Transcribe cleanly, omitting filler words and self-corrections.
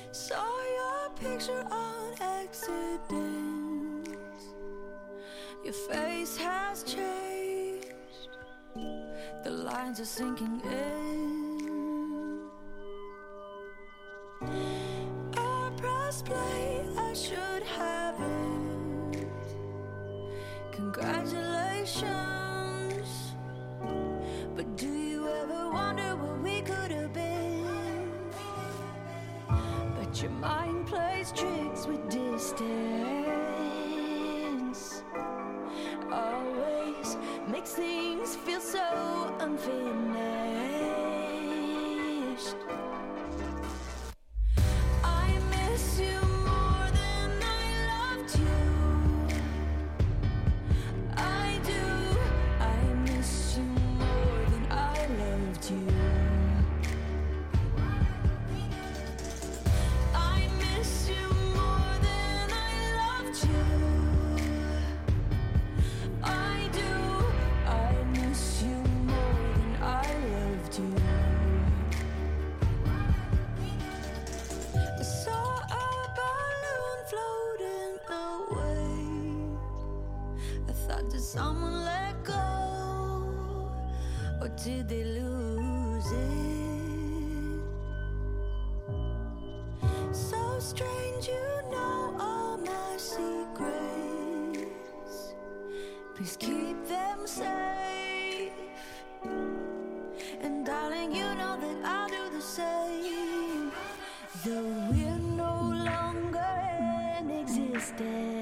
Saw your picture on accident. Your face has changed. The lines are sinking in. I pressed play, I should have it. Congratulations. But do you ever wonder what we could have been? But your mind plays tricks with distance. Always makes things feel so unfinished. I miss you more than I loved you. I do. I miss you more than I loved you. I miss you more than I loved you. I do. I miss you more than I loved you. I saw a balloon floating away. I thought, did someone let go? Or did they lose it? So strange, you know all my secrets. Please keep them safe. And darling, you know that I'll do the same. Though we're no longer in existence.